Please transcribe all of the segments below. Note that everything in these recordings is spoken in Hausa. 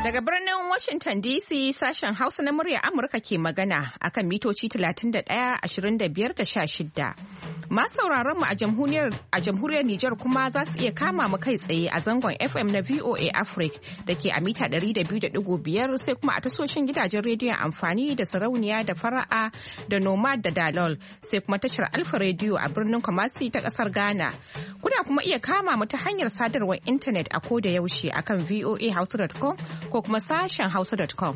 Daga birnin Washington DC sashen Hausa na murya Amurka ke magana akan mitoci 31, 25 da 16. Masu sauraron mu a jamhuriyar Nijar kuma za su iya kama mu kai tsaye a zangon FM na VOA Africa da ke a mita 200.5 sai kuma a tasoshin gidajen rediyon amfani da sarauniya da fara'a da nomad da dalol sai kuma tashar Alfa Radio a birnin Kumasi ta kasar Ghana. Kuna kuma iya kama mu ta hanyar sadarwar intanet a koda yaushe akan voahausa.com ko kuma sashen hausa.com.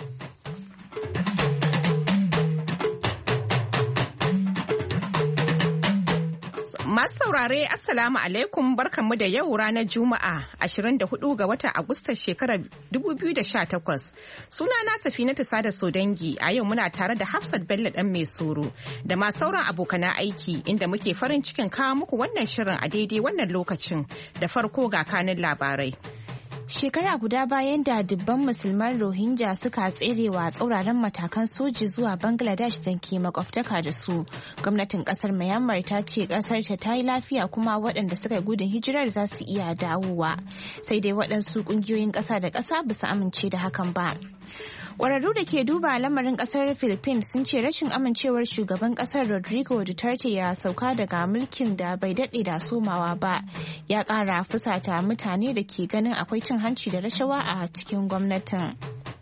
Masu saurare Assalamu alaikum barkanmu da yau ranar Juma'a 24 ga watan Agustan shekarar 2018. Sunana Safinatu Sada Sodangi a yau muna tare da Hafsat Bello dan mai soro da ma sauran abokana aiki inda muke farin cikin kawo muku wannan shirin a daidai wannan lokacin da farko ga kanin labarai. Shekara guda bayan da dubban musulman Rohingya suka tserewa tsauraran matakan soji zuwa Bangladesh da ke makwabtaka da su, gwamnatin kasar Myanmar ta ce kasar ta yi lafiya kuma waɗanda suka gudun hijirar za su iya dawowa. Sai dai waɗansu ƙungiyoyin ƙasa da ƙasa ba su amince da hakan ba. Ƙwararru da ke duba lamarin ƙasar Philippines sun ce rashin amincewar shugaban ƙasar Rodrigo Duterte ya sauka daga mulkin da bai daɗe da somawa ba ya ƙara fusata mutane da ke ganin akwai cin hanci da rashawa a cikin gwamnatin.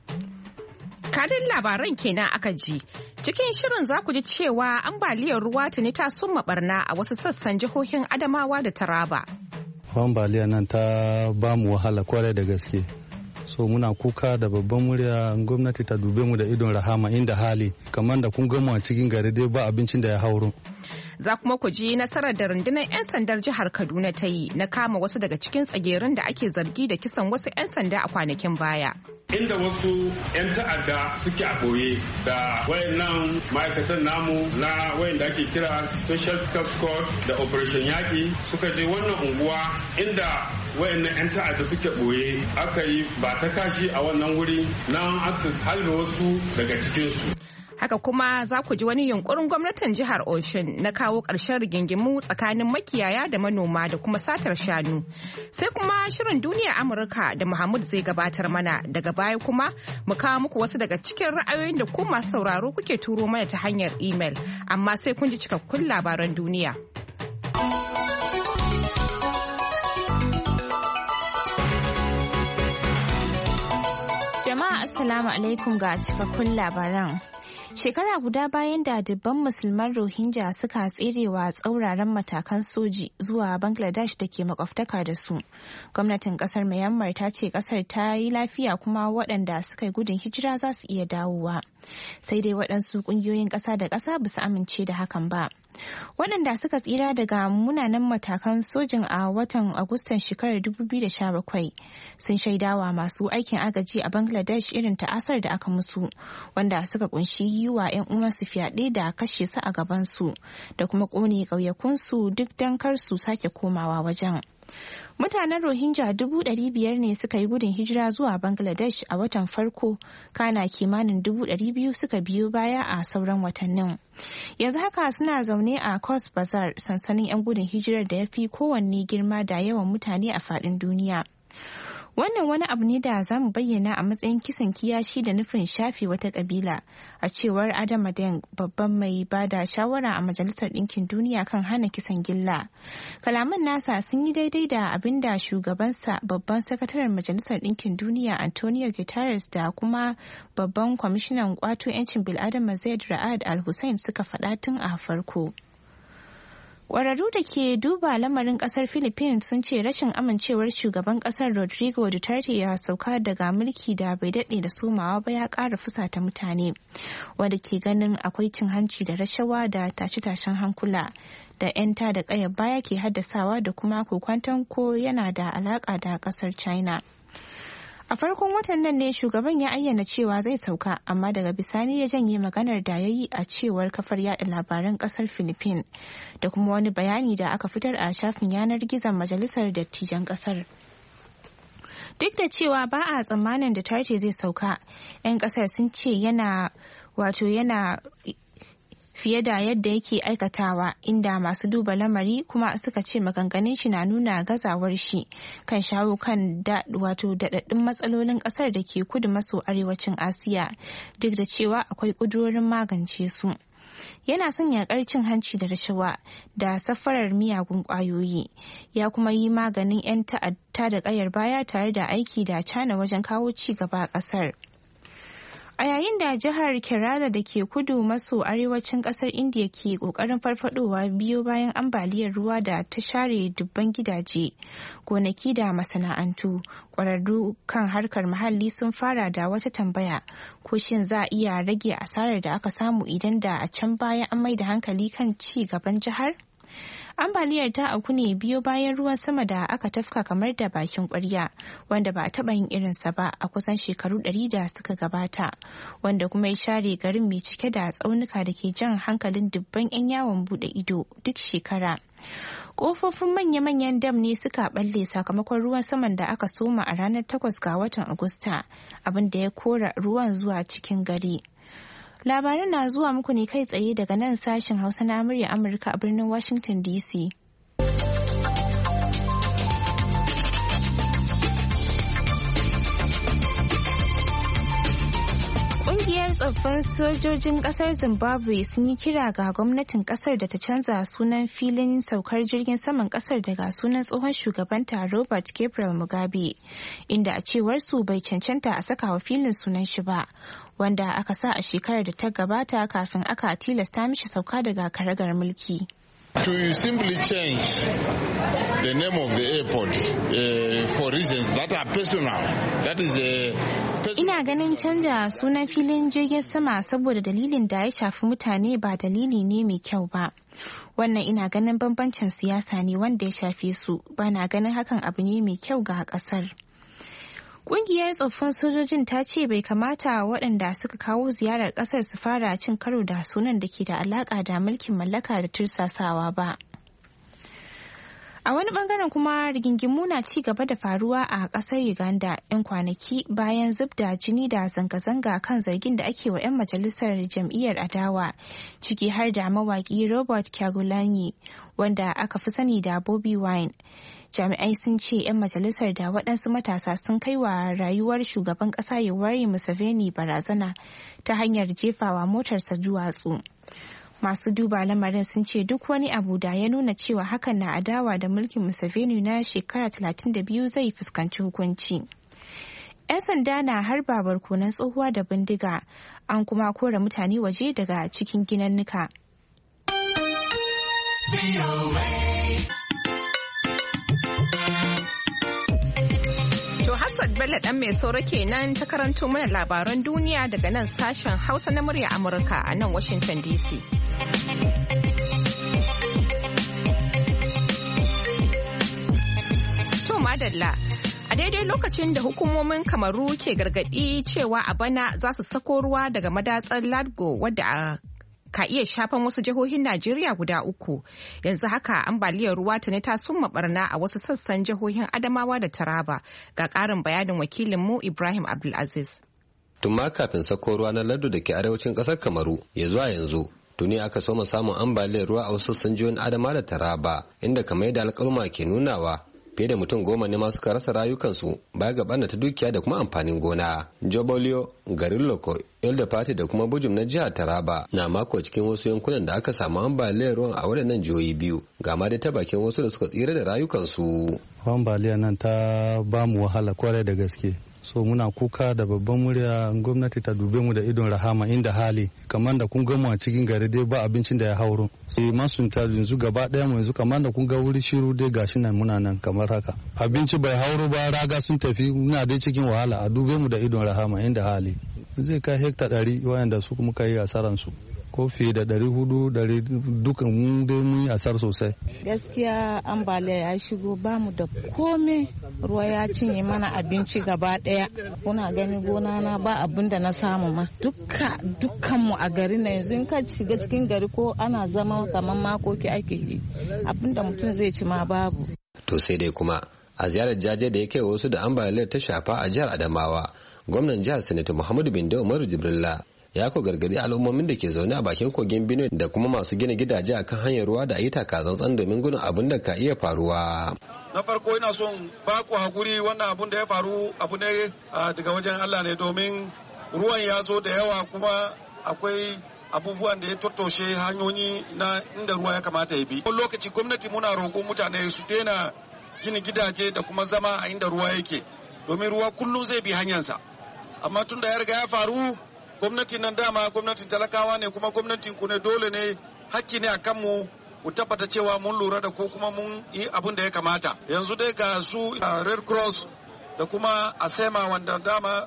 Kadin labaran kenan aka ji. Cikin shirin za ku ji cewa ambaliyar ruwa tuni ta summa barna a wasu sassan jihohin Adamawa da Taraba. Ambaliyar nan ta ba mu wahala kwarai da gaske. So muna kuka da babban murya gwamnati ta dube mu da idon rahama inda hali kamar da kun gamu a cikin gari dai ba abincin da ya hauro. Za kuma ku ji nasarar da rundunar 'yan sandar jihar Kaduna ta yi na kama wasu daga cikin tsagerun da ake zargi da kisan wasu 'yan sanda a kwanakin baya. Inda wasu 'yan ta'adda suke a ɓoye da wayannan ma'aikatan namu na wayanda ake kira Special Task Squad da Operation Yaƙi suka je wannan unguwa inda wayannan 'yan ta'adda suke ɓoye aka yi ba ta kashi a wannan wuri nan aka halbe wasu daga cikinsu. Haka kuma za ku ji wani yunkurin gwamnatin jihar Osun na kawo ƙarshen rigingimu tsakanin makiyaya da manoma da kuma satar shanu. Sai kuma shirin duniya Amurka da Muhammad zai gabatar mana daga baya kuma mu kawo muku wasu daga cikin ra'ayoyin da ku masu sauraro kuke turo mana ta hanyar email. Amma sai kun ji cikakkun labaran duniya. Jama'a Assalamu alaikum ga cikakkun labaran. Shekara guda bayan da dubban musulman Rohingya suka tserewa tsauraran matakan soji zuwa Bangladesh da ke makwabtaka da su. Gwamnatin kasar Myanmar ta ce kasar ta yi lafiya kuma waɗanda suka yi gudun hijira za su iya dawowa. Sai dai waɗansu ƙungiyoyin ƙasa da ƙasa ba su amince da hakan ba. Waɗanda suka tsira daga munanan matakan sojin a watan Agustan shekarar 2017 sun shaidawa masu aikin agaji a Bangladesh irin ta'asar da aka musu, wanda suka kunshi yi wa 'yan uwansu fyaɗe da kashe su a gabansu da kuma ƙone ƙauyakunsu duk don kar su sake komawa wajen. Mutanen Rohingya 500,000 ne suka yi gudun hijira zuwa Bangladesh a watan farko, kana kimanin 200,000 suka biyo baya a sauran watannin. Yanzu haka suna zaune a Cox's Bazar, sansanin 'yan gudun hijirar da ya fi kowanne girma da yawan mutane a faɗin duniya. Wannan wani abu ne da za mu bayyana a matsayin kisan kiyashi da nufin shafe wata kabila, a cewar Adama Deng, babban mai ba da shawara a Majalisar Ɗinkin Duniya kan hana kisan gilla. Kalaman nasa sun yi daidai da abin da shugabansa, babban sakataren Majalisar Ɗinkin Duniya Antonio Guterres da kuma babban kwamishinan kwato 'yancin bil'adama Zaid Ra'ad Al-Hussein suka faɗa tun a farko. Ƙwararru da ke duba lamarin ƙasar Philippines sun ce rashin amincewar shugaban ƙasar Rodrigo Duterte ya sauka daga mulki da bai daɗe da somawa ba ya ƙara fusata mutane, wanda ke ganin akwai cin hanci da rashawa da tashe-tashen hankula da 'yan ta da ƙayar baya ke haddasawa da kuma kokwanton ko yana da alaƙa da ƙasar China. A farkon watan nan ne shugaban ya ayyana cewa zai sauka, amma daga bisani ya janye maganar da ya yi a cewar kafar yada labaran kasar Philippines da kuma wani bayani da aka fitar a shafin yanar gizon majalisar dattijan kasar. Duk da cewa ba a tsammanin da Duterte zai sauka, 'yan kasar sun ce yana fiye da yadda yake aikatawa, inda masu duba lamari kuma suka ce maganganun shi na nuna gazawar shi kan shawo kan daɗaɗɗun matsalolin ƙasar da ke kudu maso arewacin Asiya, duk da cewa akwai ƙudurorin magance su. Yana son yaƙar cin hanci da rashawa da safarar miyagun ƙwayoyi, ya kuma yi maganin 'yan ta'adda da ƙayar baya tare da aiki da China wajen kawo ci gaba a ƙasar. A yayin da jihar Kerala da ke kudu maso arewacin kasar India ke kokarin farfadowa biyo bayan ambaliyar ruwa da ta share dubban gidaje, gonaki da masana'antu, kwararru kan harkar muhalli sun fara da wata tambaya ko shin za a iya rage asarar da aka samu idan da a can baya an mai da hankali kan ci gaban jihar? Ambaliyar ta auku ne biyo bayan ruwan sama da aka tafka kamar da bakin kwarya, wanda ba a taɓa yin irinsa ba a kusan shekaru 100 da suka gabata, wanda kuma ya share garin mai cike da tsaunuka da ke jan hankalin dubban 'yan yawon bude ido duk shekara. Kofofin manya-manyan dam ne suka balle sakamakon ruwan saman da aka soma a ranar 8 ga watan Agusta, abin da ya kora ruwan zuwa cikin gari. Labaran na zuwa muku ne kai tsaye daga nan sashen Hausa na murya Amurka a birnin Washington DC. Ƙungiyar tsoffin sojojin ƙasar Zimbabwe sun yi kira ga gwamnatin ƙasar da ta canza sunan filin saukar jirgin saman ƙasar daga sunan tsohon shugabanta Robert Gabriel Mugabe, inda a cewar su bai cancanta a saka wa filin sunan shi ba, wanda aka sa a shekarar da ta gabata kafin aka tilasta mishi sauka daga karagar mulki. To simply change the name of the airport for reasons that are personal. That is Ina ganin canja sunan filin jirgin sama saboda dalilin da ya shafi mutane ba dalili ne mai kyau ba. Wannan ina ganin bambancin siyasa ne wanda ya shafe su, ba na ganin hakan abu ne mai kyau ga kasar. Ƙungiyar tsoffin sojojin ta ce bai kamata waɗanda suka kawo ziyarar ƙasar su fara cin karo da sunan da ke da alaƙa da mulkin mallaka da tursasawa ba. A wani bangaren kuma rigingimu na ci gaba da faruwa a ƙasar Uganda 'yan kwanaki bayan zub da jini da zanga-zanga kan zargin da ake wa 'yan majalisar jam'iyyar adawa, ciki har da mawaƙi Robert Kyagulanyi, wanda aka fi sani da Bobi Wine. Jami'ai sun ce 'yan majalisar da waɗansu matasa sun kai wa rayuwar shugaban ƙasa Yoweri Museveni barazana ta hanyar jefawa motarsa duwatsu. Masu duba lamarin sun ce duk wani abu da ya nuna cewa hakan na adawa da mulkin Museveni na shekara 32 zai fuskanci hukunci. 'Yan sanda na harba barkonan tsohuwa da bindiga, an kuma kora mutane waje daga cikin ginannuka. Hafsat Bello ɗan mai sauro kenan ta karanto mana labaran duniya daga nan sashen Hausa na murya Amurka a nan Washington DC. To madalla, a daidai lokacin da hukumomin Kamaru ke gargaɗi cewa a bana za su sako ruwa daga madatsar Ladgo wadda a ka iya shafan wasu jihohin Najeriya guda 3. Yanzu haka ambaliyar ruwa ta ne ta summa barna a wasu sassan jihohin Adamawa da Taraba. Ga ƙarin bayanin wakilinmu Ibrahim Abdulaziz. Tun ma kafin sako ruwa na lardu da ke arewacin ƙasar Kamaru ya zuwa yanzu, tuni aka soma samun ambaliyar ruwa a wasu sassan jihohin Adamawa da Taraba, inda kamar yadda alƙaluma ke nunawa fiye da mutum 10 ne ma suka rasa rayukansu baya ga ɓannata dukiya da kuma amfanin gona. Jobolio, garin Loko, Ilda Fati da kuma Bujum na jihar Taraba na mako cikin wasu yankunan da aka samu ambaliyar ruwan a waɗannan jihohi biyu, ga ma dai ta bakin wasu da suka tsira da rayukansu. Ambaliyar nan ta ba mu wahala kwarai da gaske. So muna kuka da babban murya gwamnati ta dube mu da idon rahama inda hali, kamar da kun gamu a cikin gari dai ba abincin da ya hauro. Sai masunta yanzu gaba daya mu yanzu kamar da kun ga wuri shiru dai gashi nan muna nan kamar haka. Abinci bai hauro ba, raga sun tafi, muna dai cikin wahala, a dube mu da idon rahama inda hali. Zai kai hekta 100 wayanda su muka yi asaran su. Ko fiye da 400 dukan mun dai mun yi asar sosai. Gaskiya ambaliya ya shigo ba mu da komai, ruwa ya cinye mana abinci gaba daya. Kuna gani gona na ba abin da na samu ma. Dukkan mu a gari na yanzu in ka shiga cikin gari ko ana zama kamar makoki ake yi. Abin da mutum zai ci ma babu. To sai dai kuma a ziyarar jaje da yake wasu da ambaliyar ta shafa a jihar Adamawa, gwamnan jihar Sanata Muhammadu Bindo Umaru Jibrilla ya ko gargadi al'ummomin da ke zaune a bakin kogin Benue da kuma masu gina gidaje akan hanyar ruwa da ayyuka kazantsan domin gudun abin da ka iya faruwa. Na farko ina son ba ku hakuri, wannan abun da ya faru abu ne daga wajen Allah ne, domin ruwan ya zo da yawa kuma akwai abubuwan da ya tattoshe hanyoyi na inda ruwa ya kamata ya bi. Wani lokaci gwamnati muna roƙon mutane su daina gina gidaje da kuma zama a inda ruwa yake, domin ruwa kullum zai bi hanyarsa. Amma tun da ya riga ya faru, gwamnati nan dama gwamnatin talakawa ne, kuma gwamnatin ku ne, dole ne, hakki ne a kanmu mu tabbata cewa mun lura da ko kuma mun yi abin da ya kamata. Yanzu dai ga su Red Cross da kuma ASEMA, wanda dama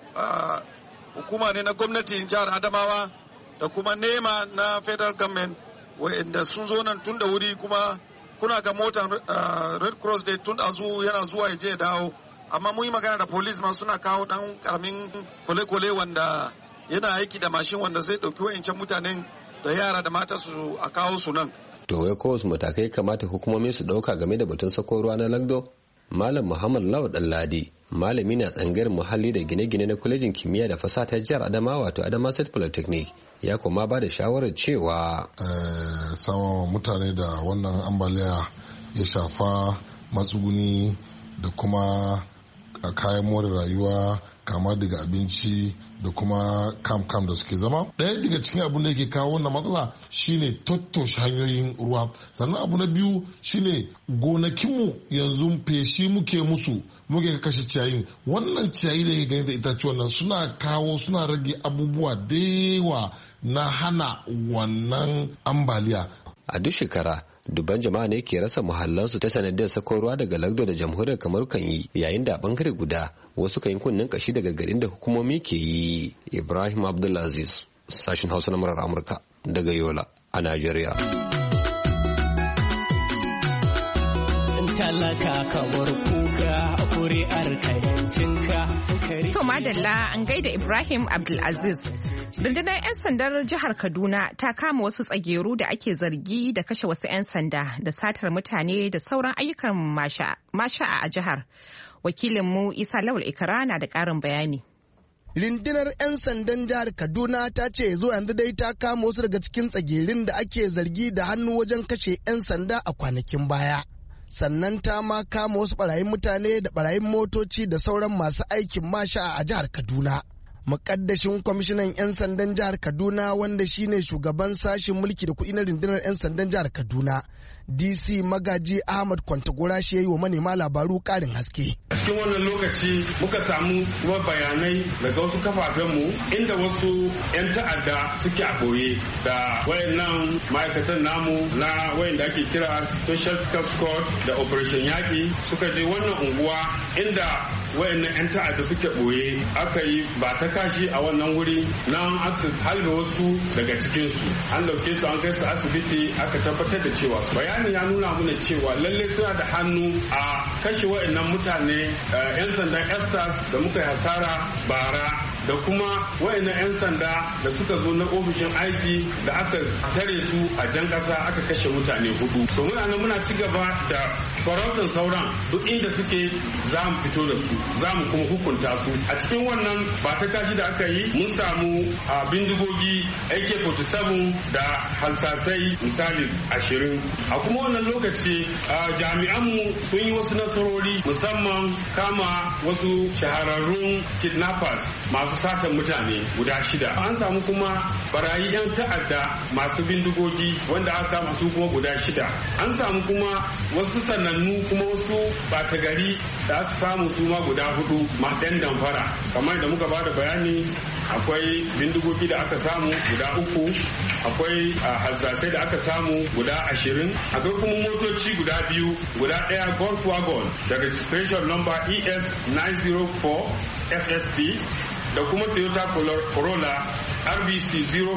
hukuma ne na gwamnatin jihar Adamawa, da kuma NEMA na federal government, wanda sun zo nan tun da wuri, kuma kuna ga motar Red Cross dai tun da yana zuwa ya je ya dawo. Amma mun yi magana da police ma, suna kawo dan karamin kwale-kwale wanda yana aiki da mashin wanda zai dauki wa'incan mutanen da yara da mata su a kawo su nan. To wai ko wasu matakai kamata hukumomi su dauka game da batun sako ruwa na Lagdo? Malam Muhammad Lawal Dalladi, malami na tsangayar muhalli da gine-gine na kwalejin kimiyya da fasaha ta jihar Adamawa, wato Adama State Polytechnic, ya kuma ba da shawarar cewa sama mutane da wannan ambaliya ya shafa matsuguni da kuma kayan more rayuwa, kama daga abinci da kuma kam da suke zama. Ɗaya daga cikin abin da yake kawo wannan matsala shine tattoshe hanyoyin ruwa. Sannan abu na biyu shine gonakinmu yanzu feshi muke kashe ciyayin. Wannan ciyayi da ke gani da itace nan suna rage abubuwa da yawa na hana wannan ambaliya. A duk shekara dubban jama'a ne ke rasa muhallansu ta sanadiyar sako ruwa daga Lagdo da jamhuriyar Kamaru kan yi, yayin da a bangare guda wasu kan yi kunnen kashi daga gargaɗin da hukumomi ke yi. Ibrahim Abdulaziz, sashen Hausa na murar Amurka daga Yola a Najeriya. Talaka kamar kuka a kuri'ar kayancinka. To madalla, an gaida Ibrahim Abdulaziz. Rundunar 'yan sandar jihar Kaduna ta kama wasu tsageru da ake zargi da kashe wasu 'yan sanda da satar mutane da sauran ayyukan masha'a a jihar. Wakilinmu Isa Lawal Ikara na da ƙarin bayani. Rundunar 'yan sandan jihar Kaduna ta ce zuwa yanzu dai ta kama wasu daga cikin tsagerin da ake zargi da hannu wajen kashe 'yan sanda a kwanakin baya. Sannan ta ma kama wasu barayin mutane da barayin motoci da sauran masu aikin masha'a a jihar Kaduna. Mukaddashin kwamishinan 'yan sandan jihar Kaduna, wanda shine shugaban sashen mulki da kuɗi na rundunar 'yan sandan jihar Kaduna, DC Magaji Ahmad Kwantagora, shi yayi wa manema labaru ƙarin haske. A cikin wannan lokaci muka samu kuma bayanai daga wasu kafafenmu inda wasu 'yan ta'adda suke a ɓoye da wayannan ma'aikatan namu na wayanda ake kira Special Task Squad da Operation Yaƙi suka je wannan unguwa inda wayannan 'yan ta'adda suke ɓoye, aka yi ba ta kashi a wannan wuri, nan aka halbe wasu daga cikinsu, an dauke su an kai su asibiti, aka tabbatar da cewa bayanin ya nuna mana cewa lalle suna da hannu a kashe wayannan mutane 'yan sandan FSAS da muka yi hasara bara, da kuma wayannan 'yan sanda da suka zo na ofishin aiki da aka tare su a jan ƙasa aka kashe mutane 4. To muna nan muna ci gaba da farautar sauran, duk inda suke za mu fito da su, za mu kuma hukunta su. A cikin wannan ba ta kashi da aka yi mun samu bindigogi AK-47 da halsasai misali 20. A kuma wannan lokaci jami'anmu sun yi wasu nasarori, musamman kama wasu shahararrun kidnappers masu satan mutane guda 6. An samu kuma barayi 'yan ta'adda masu bindigogi wanda aka kama su kuma guda 6. An samu kuma wasu sanannu kuma wasu bata gari da aka samu su ma guda 4 ɗan damfara. Kamar da muka bada bayani, akwai bindigogi da aka samu guda 3, akwai halsasai da aka samu guda 20, akwai kuma motoci guda 2, guda ɗaya Golf Wagon da registration number ES 904 FST da kuma Toyota Corolla RBC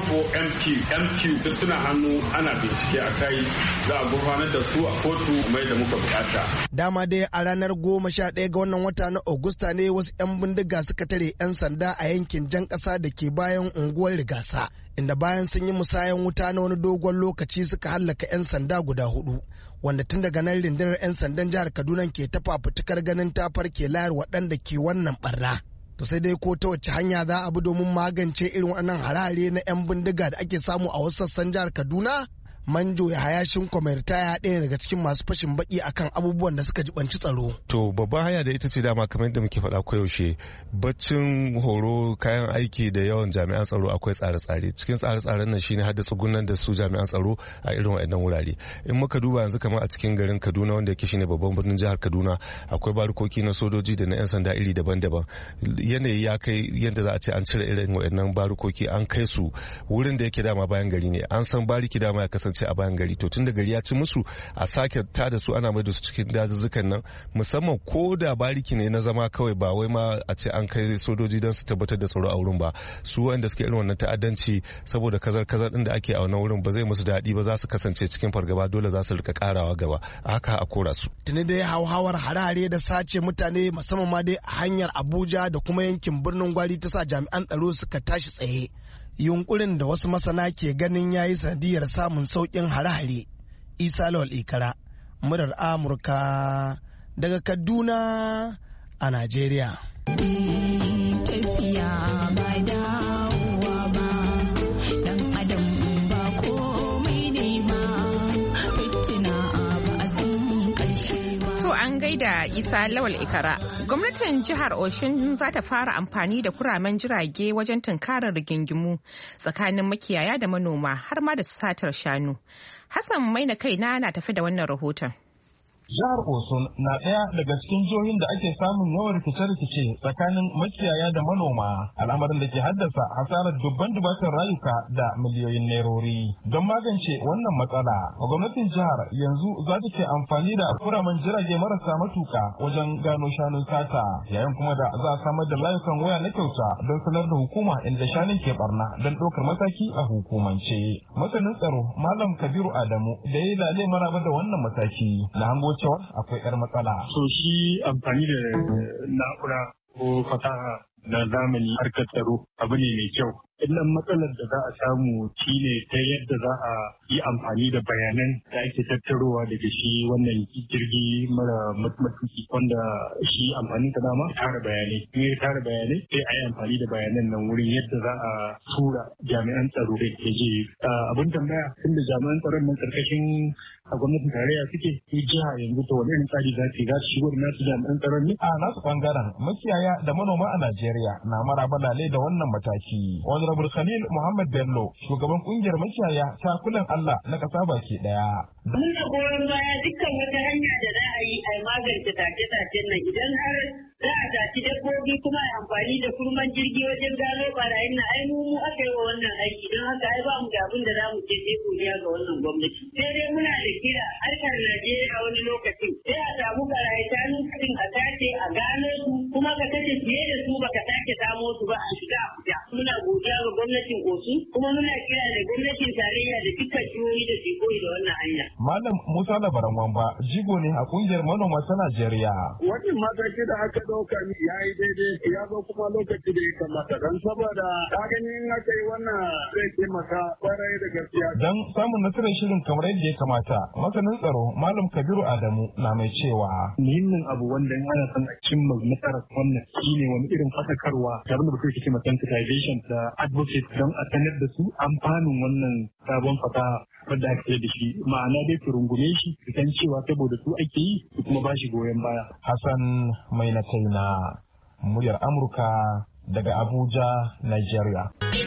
04MQ da suna hannu ana bincike a kai, za a gurfanar da su a kotu mai da muka bukata. Dama dai a ranar 11 ga wannan wata na Agusta ne wasu 'yan bindiga suka tare 'yan sanda a yankin jan ƙasa da ke bayan unguwar Rigasa, inda bayan sun yi musayan wuta na wani dogon lokaci suka hallaka 'yan sanda guda 4, wanda tun daga nan rundunar 'yan sandan jihar Kaduna ke ta fafutukar ganin ta farke layar waɗanda ke wannan barna. To sai dai ko ta wacce hanya za a bi domin magance irin waɗannan harare na 'yan bindiga da ake samu a wasu sassan jihar Kaduna? Manjo ya hayashin kwamitaya ɗaya daga cikin masu fashin baki akan abubuwan da suka jibanci tsaro. To babban hanya da ita ce dama kamar yadda muke faɗa koyaushe, baccin horo, kayan aiki da yawan jami'an tsaro akwai tsare-tsare. Cikin tsare-tsaren nan shine hadda tsugunan da su jami'an tsaro a irin waɗannan wurare. In muka duba yanzu kamar a cikin garin Kaduna wanda yake shine babban birnin jihar Kaduna, akwai barukoki na sojoji da na 'yan sanda iri daban-daban. Yanayi ya kai yadda za a ce an cire irin waɗannan barukoki an kai su wurin da yake dama bayan gari ne. An san bariki dama ya kasance a bayan gari, to tun da gari ya ci musu a sake ta da su ana mai da su cikin dazuzzukan nan, musamman ko da bariki ne na zama kawai, ba wai ma a ce an kai sojoji don su tabbatar da tsaro a wurin ba. Su wanda suke irin wannan ta'addanci saboda kazar din da ake a wannan wurin ba zai musu daɗi ba, za su kasance cikin fargaba, dole za su rika karawa gaba, a haka a kora su. Tuni dai hauhawar harare da sace mutane musamman ma dai a hanyar Abuja da kuma yankin birnin Gwari ta sa jami'an tsaro suka tashi tsaye. Yunkurin da wasu masana ke ganin yayi sanadiyar samun sauƙin hare-hare. Isa Lawal Ikara, murar Amurka daga Kaduna a Najeriya. Da Isa Lawal Ikara. Gwamnatin jihar Oshun za ta fara amfani da kuramen jirage wajen tunkarar rigingimu tsakanin makiyaya da manoma har ma da satar shanu. Hassan Maina kaina na tafi da wannan rahoton. Jihar Osun na ɗaya daga cikin jihohin da ake samun yawan rikice-rikice tsakanin makiyaya da manoma, al'amarin da ke haddasa hasarar dubban dubatan rayuka da miliyoyin nerori. Don magance wannan matsala, gwamnatin jihar yanzu za ta ke amfani da kuramen jirage marasa matuka wajen gano shanun sata, yayin kuma da za a samar da layukan waya na kyauta don sanar da hukuma inda shanun ke barna don ɗaukar mataki a hukumance. Masanin tsaro Malam Kabiru Adamu da ya yi lale maraba da wannan mataki na hango cewar akwai 'yar matsala. So shi amfani da na'ura ko fasaha na zamani harkar tsaro abu ne mai kyau. Illan matsalar da za a samu shi ne ta yadda za a yi amfani da bayanan da ake tattarowa daga shi wannan jirgi mara matuki wanda shi amfani da dama tara bayanai. In ya tara bayanai sai a yi amfani da bayanan nan wurin yadda za a tura jami'an tsaro da ke je. Abin tambaya tunda jami'an tsaron nan karkashin a gwamnatin tarayya suke yi jiha yanzu ta wani irin tsari za su shigo da nasu jami'an tsaron ne. A nasu bangaren makiyaya da manoma a Najeriya na maraba lale da wannan mataki. Honorable Khalil Muhammad Bello, shugaban kungiyar makiyaya takulan Allah na kasa baki daya. Muna goyon baya dukkan wata hanya da za a yi a magance take-taken nan idan har za a taci dabbobi kuma a amfani da kurman jirgi wajen gano barayin na ai mu aka yi wa wannan aiki don haka ai ba mu da abin da za mu ce sai godiya ga wannan gwamnati. Sai dai muna da kira harkar Najeriya a wani lokacin sai a samu barayi shanu cikin a tace a gano su kuma ka tace fiye da su baka sake samo su ba a shiga a fita. Muna godiya ga gwamnatin Osun kuma muna kira da gwamnatin tarayya da dukkan jihohi da su koyi da wannan hanya. Malam Musa Labaran Wamba jigo ne a kungiyar manoma ta Najeriya. Wannan mataki da aka ɗauka ya yi daidai ya zo kuma lokaci da ya kamata don saboda ta gani in aka yi wannan zai taimaka kwarai da gaskiya. Don samun nasarar shirin kamar yadda ya kamata, masanin tsaro Malam Kabiru Adamu na mai cewa. Muhimmin abu wanda ana son a cimma nasarar wannan shine wani irin fasakarwa da abin da bakai ke cewa sensitization da advocate don a sanar da su amfanin wannan sabon fasaha wadda ake da shi, ma'ana dai su rungume shi su san cewa saboda su ake yi su kuma ba shi goyon baya. Hassan mai na kaina muryar Amurka daga Abuja, Nigeria.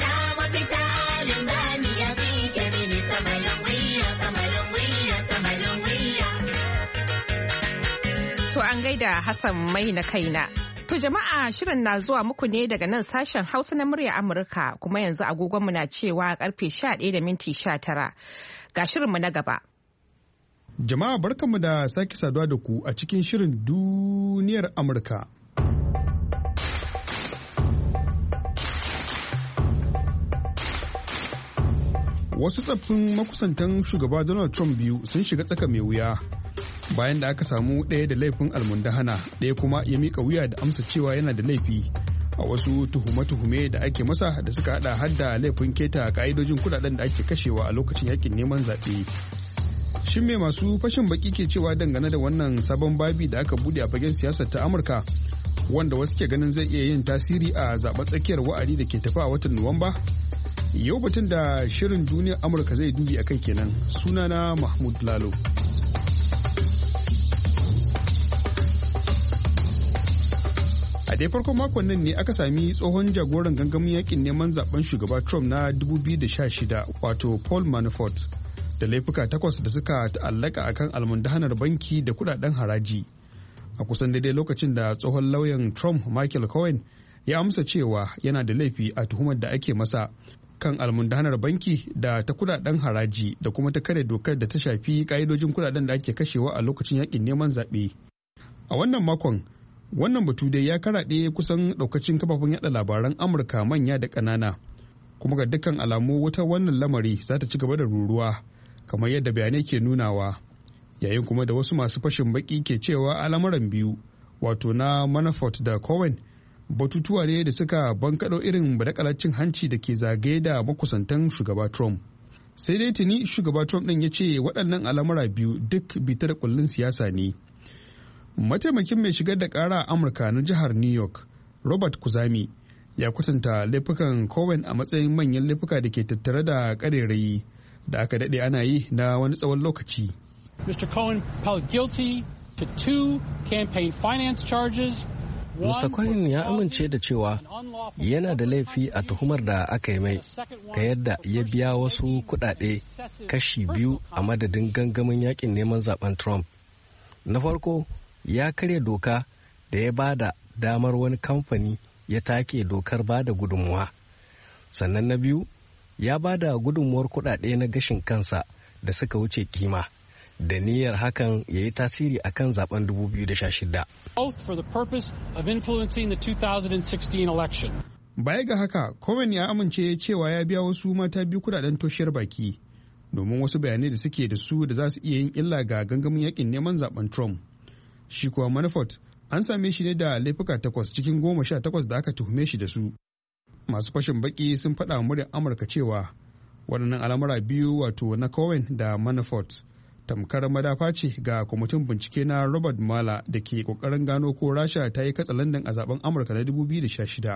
To an gaida Hassan mai na kaina. To jama'a shirin na zuwa muku ne daga nan sashen Hausa na murya Amurka kuma yanzu agogonmu na cewa karfe 11:19 ga shirinmu na gaba. Jama'a barkanmu da sake saduwa da ku a cikin shirin duniyar Amurka. Wasu tsaffin makusantan shugaba Donald Trump biyu sun shiga tsaka mai wuya bayan da aka samu ɗaya da laifin almundahana, ɗaya kuma ya mika wuya da amsa cewa yana da laifi a wasu tuhume-tuhume da ake masa da suka hada hadda laifin keta ka'idojin kudaden da ake kashewa a lokacin yakin neman zaɓe. Shin me masu fashin baki ke cewa dangane da wannan sabon babi da aka bude a fagen siyasar ta Amurka wanda wasu ke ganin zai iya yin tasiri a zaben tsakiyar wa'adi da ke tafi a watan Nuwamba? Yau batun da shirin duniyar Amurka zai dubi a kai kenan. Sunana Mahmud Lalo. A dai farkon makon nan ne aka sami tsohon jagoran gangamin yakin neman zaben shugaba Trump na 2016 wato Paul Manafort da laifuka 8 da suka ta'allaka akan almundahanar banki da kudaden haraji. A kusan daidai lokacin da tsohon lauyan Trump Michael Cohen ya amsa cewa yana da laifi a tuhumar da ake masa kan almundahanar banki da ta kudaden haraji da kuma ta kare dokar da ta shafi ka'idojin kudaden da ake kashewa a lokacin yakin neman zaɓe. A wannan makon wannan batu dai ya karaɗe kusan ɗaukacin kafafen yada labaran Amurka manya da ƙanana, kuma ga dukkan alamu wata wannan lamari za ta ci gaba da ruruwa kamar yadda bayanai ke nunawa, yayin kuma da wasu masu fashin baki ke cewa al'amuran biyu wato na Manafort da Cohen batutuwa ne da suka bankaɗo irin badakalacin hanci da ke zagaye da makusantan shugaba Trump. Sai dai tuni shugaba Trump ɗin ya ce waɗannan al'amura biyu duk bitar kullun siyasa ne. Mataimakin mai shigar da ƙara a Amurka na jihar New York, Robert Kuzami, ya kwatanta laifukan Cohen a matsayin manyan laifuka da ke tattare da ƙarerayi da aka daɗe ana yi na wani tsawon lokaci. Mr. Cohen pled guilty to 2 campaign finance charges. Mr. Cohen ya amince da cewa yana da laifi a tuhumar da aka yi mai ta yadda ya biya wasu kuɗaɗe kashi 2 a madadin gangamin yakin neman zaben Trump. Na farko, ya karya doka da ya bada damar wani kamfani ya take dokar bada gudunmuwa. Sannan na biyu, ya bada gudunmuwar kuɗaɗe na gashin kansa da suka wuce kima da niyyar hakan ya yi tasiri akan zaben 2016. Baya ga haka, Cohen ya amince cewa ya biya wasu mata biyu kudaden toshiyar baki domin wasu bayanai da suke da su da za su iya yin illa ga gangamin yakin neman zaben Trump. Shi kuwa Manafort an same shi ne da laifuka 8 cikin 18 da aka tuhume shi da su. Masu fashin baki sun faɗa muryar Amurka cewa waɗannan al'amura biyu wato na Cohen da Manafort tamkar madafa ce ga kwamitin bincike na Robert Mueller da ke kokarin gano ko Rasha ta yi katsalandan a zaben Amurka na 2016.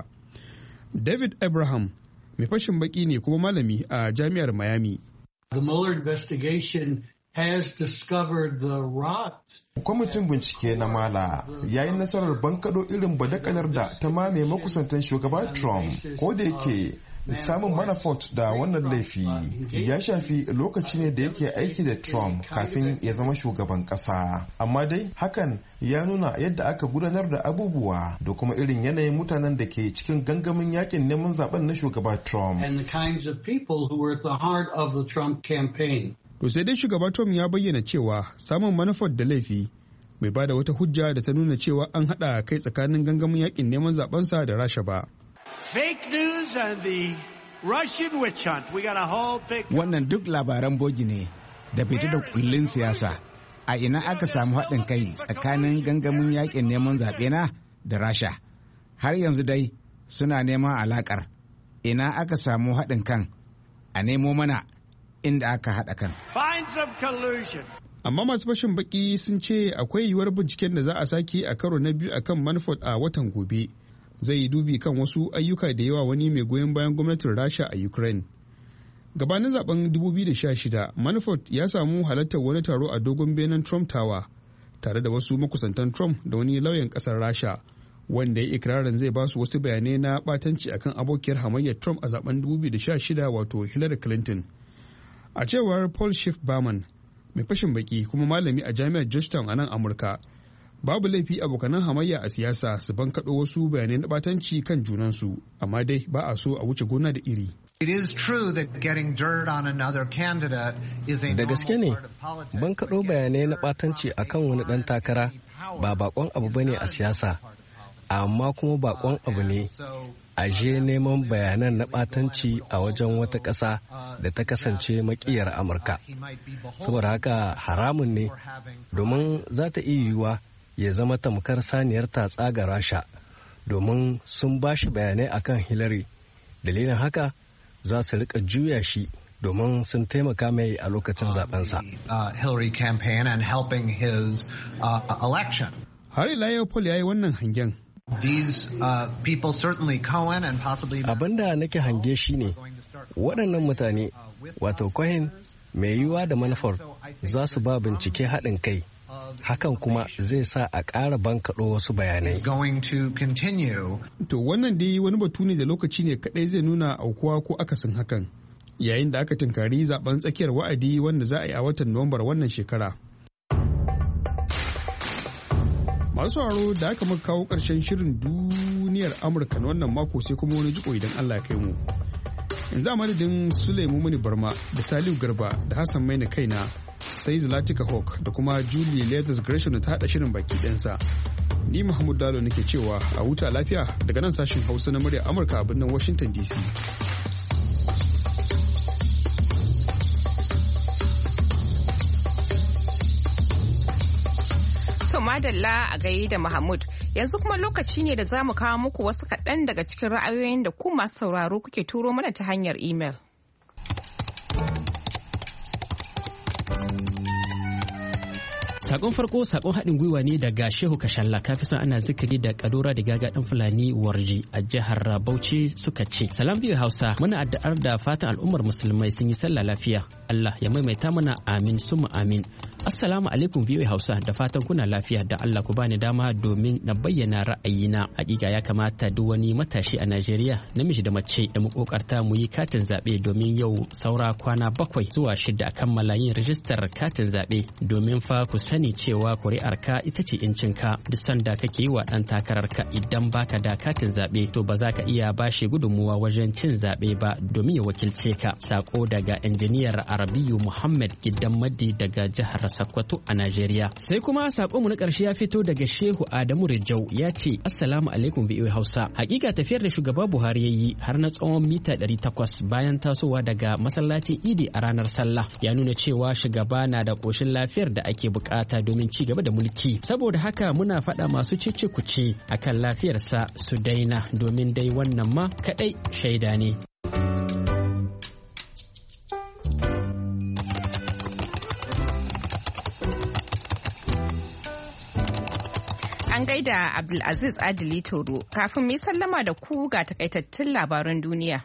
David Abraham mai fashin baki ne kuma malami a Jami'ar Miami. The Mueller investigation has discovered the rot. Kwamitin bincike na Mala ya yi nasarar bankaɗo irin badakalar da ta mame makusantan shugaba Trump, ko da yake samun Manafort da wannan laifi ya shafi lokaci ne da yake aiki da Trump kafin ya zama shugaban ƙasa. Amma dai hakan ya nuna yadda aka gudanar da abubuwa da kuma irin yanayin mutanen da ke cikin gangamin yakin neman zaben na shugaba Trump. And the kinds of people who were at the heart of the Trump campaign. To sai dai shugaba Trump ya bayyana cewa samun Manafort da laifi bai ba da wata hujja da ta nuna cewa an haɗa kai tsakanin gangamin yakin neman zabensa da Rasha ba. Fake news and the Russian witch hunt. We got a whole big... Wannan duk labaran bogi ne da fita da kullun siyasa. A ina aka samu haɗin kai tsakanin gangamin yakin neman zaɓe na da Rasha. Har yanzu dai suna neman alaƙar. Ina aka samu haɗin kan a nemo mana inda aka haɗa kan. Find some collusion. Amma masu fashin baki sun ce akwai yiwuwar binciken da za a sake a karo na biyu akan Manafort a watan gobe. Zai yi dubi kan wasu ayyuka da yawa wani mai goyon bayan gwamnatin Rasha a Ukraine. Gabanin zaben 2016, Manafort ya samu halartar wani taro a dogon benen Trump Tower tare da wasu makusantan Trump da wani lauyan kasar Rasha wanda ya ikirarin zai basu wasu bayanai na batanci akan abokiyar hamayyar Trump a zaben 2016 wato Hillary Clinton. A cewar Paul Schiff-Berman, mai fashin baki kuma malami a jami'ar Georgetown a nan Amurka, babu laifi abokanan hamayya a siyasa su bankaɗo wasu bayanai na batanci kan junansu, amma dai ba a so a wuce gona da iri. Da gaske ne, bankaɗo bayanai na batanci akan wani ɗan takara ba bakon abu bane a siyasa, amma kuma bakon abu ne a je neman bayanan na batanci a wajen wata ƙasa da ta kasance makiyar Amurka. Saboda haka haramun ne, domin za ta iya yiwuwa ya zama tamkar saniyar tatsa ga Rasha, domin sun ba shi bayanai akan Hillary. Dalilin haka za su rika juya shi domin sun taimaka mai a lokacin zabensa. Hillary campaign and helping his election. Har ila yau Paul ya yi wannan hangen. Abinda nake hange shi ne waɗannan mutane wato Cohen mai yiwuwa da Manafort za su ba bincike haɗin kai. Hakan kuma zai sa a ƙara bankaɗo wasu bayanai. To wannan dai wani batu ne da lokaci ne kaɗai zai nuna aukuwa ko akasin hakan. Yayin da aka tunkari zaben tsakiyar wa'adi wanda za a yi a watan Nuwambar wannan shekara. Masu haro da aka muka kawo ƙarshen shirin duniyar Amurka na wannan mako sai kuma wani jiko idan Allah ya kai mu. Yanzu a madadin Sulaimu Muni Barma da Saliu Garba da Hassan Maina kaina sai Zlatika Hawk da kuma Julie Leathers Gresham ta haɗa shirin baki ɗansa. Ni Muhammad Dalo nake cewa a huta lafiya daga nan sashen Hausa na muryar Amurka a birnin Washington DC. To madalla a gayi da Mahmud. Yanzu kuma lokaci ne da za mu kawo muku wasu kaɗan daga cikin ra'ayoyin da ku masu sauraro kuke turo mana ta hanyar imel. Sakon farko sakon haɗin gwiwa ne daga Shehu Kashalla kafisa ana zikiri da Kadora da Gaga ɗan Fulani Warji a jihar Bauchi suka ce Salam biyu Hausa muna addu'ar da fatan al'ummar musulmai sun yi sallah lafiya Allah ya maimaita mana amin summa amin. Assalamu alaikum biyu Hausa da fatan kuna lafiya da Allah ku bani dama domin na bayyana ra'ayina. Hakika ya kamata duk wani matashi a Najeriya namiji da mace da mu kokarta mu yi katin zaɓe domin yau saura kwana 7 zuwa 6 a kammala yin rijistar katin zaɓe domin fa ku sani cewa kuri'arka ita ce incinka duk sanda kake yi wa ɗan takararka idan baka da katin zaɓe to ba za ka iya bashi gudunmuwa wajen cin zaɓe ba domin ya wakilce ka. Sako daga injiniyar Arabiyu Muhammad Gidan Maddi daga jihar Sokoto a Najeriya. Sai kuma sakonmu na ƙarshe ya fito daga Shehu Adamu Rijau ya ce Assalamu alaikum bi'o'i Hausa. Hakika tafiyar da shugaba Buhari ya yi har na tsawon mita 800 bayan tasowa daga masallacin Idi a ranar Sallah ya nuna cewa shugaba na da ƙoshin lafiyar da ake bukata domin ci gaba da mulki. Saboda haka muna faɗa masu cece kuce akan lafiyarsa su daina domin dai wannan ma kaɗai shaida ne. An gaida Abdulaziz Adili Toro. Kafin mu yi sallama da ku ga takaitattun labaran duniya.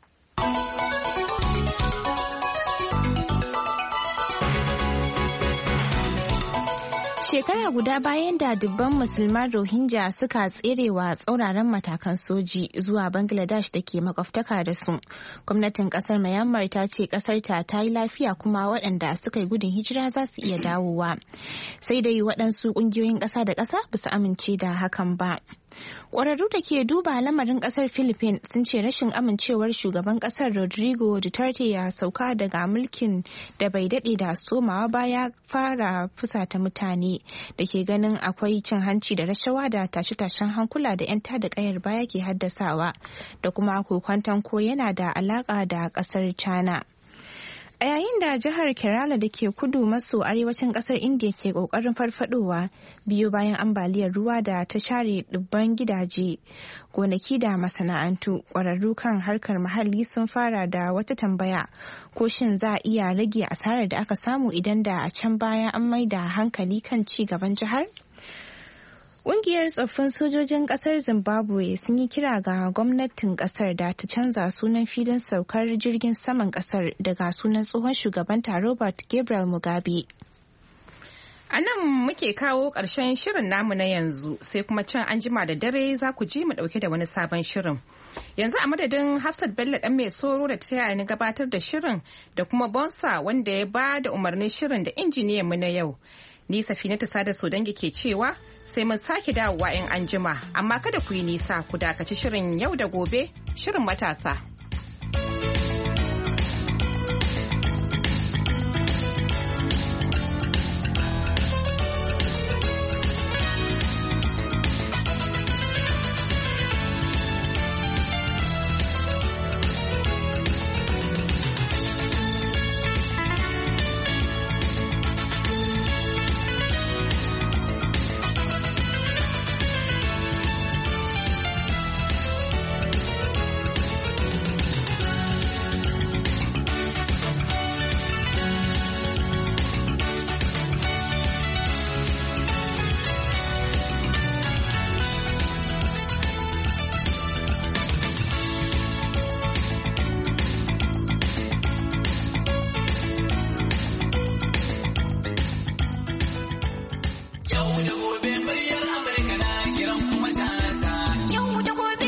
Shekara guda bayan da dubban musulman Rohingya suka tserewa tsauraran matakan soji zuwa Bangladesh da ke makwabtaka da su. Gwamnatin kasar Myanmar ta ce kasar ta yi lafiya kuma waɗanda suka yi gudun hijira za su iya dawowa. Sai dai waɗansu ƙungiyoyin ƙasa da ƙasa ba su amince da hakan ba. Ƙwararru da ke duba lamarin ƙasar Philippines sun ce rashin amincewar shugaban ƙasar Rodrigo Duterte ya sauka daga mulkin da bai daɗe da somawa ba ya fara fusata mutane da ke ganin akwai cin hanci da rashawa da tashe-tashen hankula da 'yan tada ƙayar baya ke haddasawa da kuma kokwanton ko yana da alaƙa da ƙasar China. A yayin da jihar Kerala da ke kudu maso arewacin kasar India ke kokarin farfadowa biyu bayan ambaliyar ruwa da ta share dubban gidaje, gonaki da masana'antu, kwararru kan harkar muhalli sun fara da wata tambaya ko shin za a iya rage asarar da aka samu idan da a can baya an mai da hankali kan ci gaban jihar? Ƙungiyar tsoffin sojojin ƙasar Zimbabwe sun yi kira ga gwamnatin ƙasar da ta canza sunan filin saukar jirgin saman ƙasar daga sunan tsohon shugabanta Robert Gabriel Mugabe. A nan muke kawo ƙarshen shirin namu na yanzu sai kuma can an jima da dare za ku ji mu ɗauke da wani sabon shirin. Yanzu a madadin Hafsat Bello ɗan mai soro da ta ni gabatar da shirin da kuma Bonsa wanda ya ba da umarnin shirin da injiniyan mu na yau. Ni Safinatu Sada Sodangi ke cewa sai mun sake dawowa in anjima amma kada ku yi nisa ku dakaci shirin yau da gobe shirin matasa.